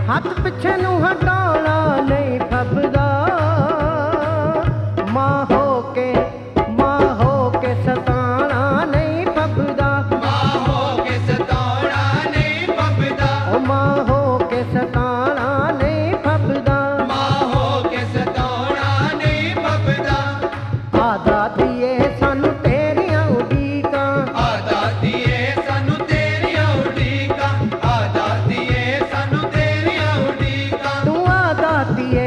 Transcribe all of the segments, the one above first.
ਹੱਥ ਪਿੱਛੇ ਨੂੰ ਹਟਾਉਣਾ ਨਹੀਂ ਫੱਬਦਾ। ਮਾਂ ਹੋ ਕੇ ਸਤਾਉਣਾ ਨਹੀਂ ਫੱਬਦਾ। ਮਾਂ ਹੋ ਕੇ ਸਤਾਉਣਾ ਨਹੀਂ ਫੱਬਦਾ। ਓ ਮਾਂ ਹੋ ਕੇ ਸਤਾਉਣਾ ਨਹੀਂ ਫੱਬਦਾ। ਮਾਂ ਹੋ ਕੇ ਸਤਾਉਣਾ ਨਹੀਂ ਫੱਬਦਾ। ਆ ਦਾਤੀਏ ਸਾਨੂੰ ਤੇਰੀਆਂ ਉਡੀਕਾਂ। ਆ ਦਾਤੀਏ ਸਾਨੂੰ ਤੇਰੀਆਂ ਉਡੀਕਾਂ। ਆ ਦਾਤੀਏ ਸਾਨੂੰ ਤੇਰੀਆਂ ਉਡੀਕਾਂ। ਤੂੰ ਆ ਦਾਤੀਏ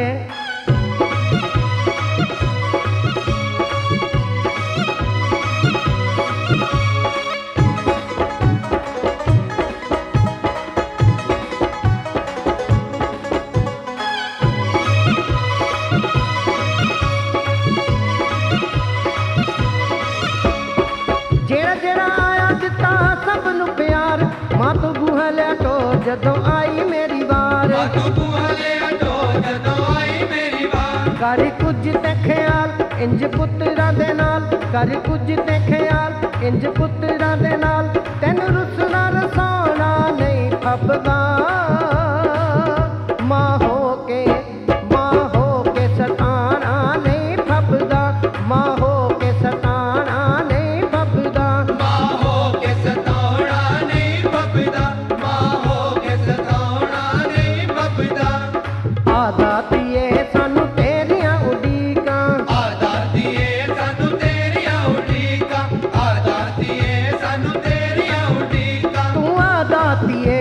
ਜਿਹੜਾ ਜਿਹੜਾ ਆਇਆ ਦਿੱਤਾ ਸਭ ਨੂੰ ਪਿਆਰ। ਮਾਂ ਤੂੰ ਬੂਹਾ ਲਿਆ ਢੋਰ ਜਦੋਂ ਆਈ ਮੇਰੀ ਵਾਰ। ਆ ਤੂੰ ਬੂਹਾ ਲਿਆ ਢੋਰ ਜਦੋਂ ਆਈ ਮੇਰੀ ਵਾਰ। ਕਰ ਕੁਝ ਤੇ ਖਿਆਲ ਇੰਜ ਪੁੱਤਰਾਂ ਦੇ ਨਾਲ। ਕਰ ਕੁਝ ਤੇ ਖਿਆਲ ਇੰਜ ਪੁੱਤਰਾਂ ਦੇ ਨਾਲ। ਤੈਨੂੰ ਰੁੱਸਣਾ ਰਸਾਉਣਾ ਨਹੀਂ ਫੱਬਦਾ। ਮਾਂ ਹੋ ਕੇ ਸਤਾਉਣਾ ਨਹੀਂ ਫੱਬਦਾ। ਮਾਂ ਹੋ ਕੇ ਸਤਾਉਣਾ ਨਹੀਂ ਫੱਬਦਾ। ਮਾਂ ਹੋ ਕੇ ਸਤਾਉਣਾ ਨਹੀਂ ਫੱਬਦਾ। ਮਾਂ ਹੋ ਕੇ ਸਤਾਉਣਾ ਨਹੀਂ ਫੱਬਦਾ। ਆ ਦਾਤੀਏ ਸਾਨੂੰ ਤੇਰੀਆਂ ਉਡੀਕਾਂ। ਆ ਦਾਤੀਏ ਸਾਨੂੰ ਤੇਰੀਆਂ ਉਡੀਕਾਂ। ਆ ਦਾਤੀਏ ਸਾਨੂੰ ਤੇਰੀਆਂ ਉਡੀਕਾਂ। ਤੂੰ ਆ ਦਾਤੀਏ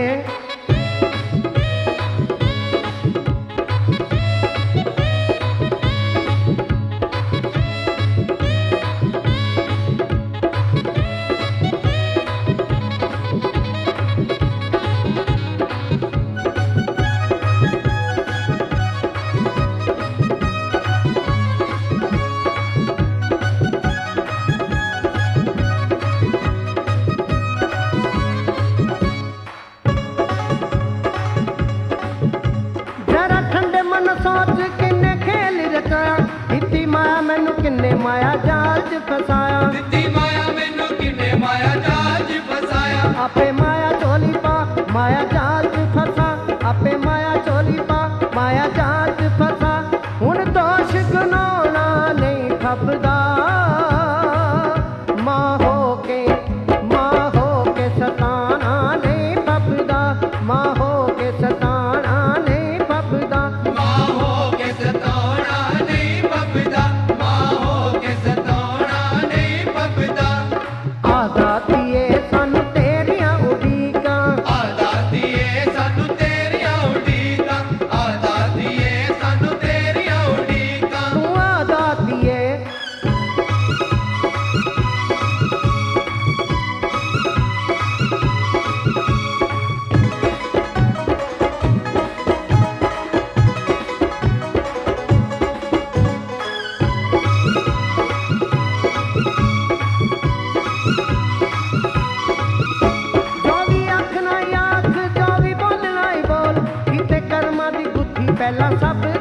ਜਰਾ ਠੰਡੇ ਮਨ ਸੋਚ ਕਿੰਨੇ ਖੇਲ ਰਚਾਇਆ। ਦਿੱਤੀ ਮਾਇਆ ਮੈਨੂੰ ਕਿੰਨੇ ਮਾਇਆ ਜਾਲ 'ਚ ਫਸਾਇਆ। ਦਿੱਤੀ ਮਾਇਆ ਮੈਨੂੰ ਕਿੰਨੇ ਮਾਇਆ ਜਾਲ 'ਚ ਫਸਾਇਆ। ਆਪੇ ਮਾਇਆ ਝੋਲੀ ਪਾ ਮਾਇਆ ਜਾਲ 'ਚ ਫਸਾ। ਆਪੇ ਮਾਇਆ ਝੋਲੀ ਪਾ ਮਾਇਆ ਜਾਲ 'ਚ ਫਸਾ। ਹੁਣ ਦੋਸ਼ ਗਨਾਉਣਾ ਨਹੀਂ ਫੱਬਦਾ। ਮਾਂ ਹੋ ਕੇ ਸਤਾਉਣਾ ਨਹੀਂ ਫੱਬਦਾ। ਮਾਂ ਹੋ ਕੇ ਸਤਾਉਣਾ ਨਹੀਂ ਫੱਬਦਾ। ਮਾਂ ਹੋ ਕੇ ਸਤਾਉਣਾ ਨਹੀਂ ਫੱਬਦਾ। ਮਾਂ ਹੋ ਕੇ ਸਤਾਉਣਾ ਨਹੀਂ ਫੱਬਦਾ। ਆ ਦਾਤੀਏ ਸਾਨੂੰ ਤੇਰੀਆਂ ਉਡੀਕਾਂ। ਆ ਦਾਤੀਏ ਸਾਨੂੰ ਤੇਰੀਆਂ ਉਡੀਕਾਂ। ਆ ਦਾਤੀਏ ਸਾਨੂੰ ਤੇਰੀਆਂ ਉਡੀਕਾਂ। ਤੂੰ ਆ ਦਾਤੀਏ ਜੋ ਵੀ ਆਖਣਾ ਹੀ ਆਖ, ਜੋ ਵੀ ਬੋਲਣਾ ਹੀ ਬੋਲ। ਕੀਤੇ ਕਰਮਾਂ ਦੀ ਗੁੱਥੀ ਪਹਿਲਾਂ ਸਭ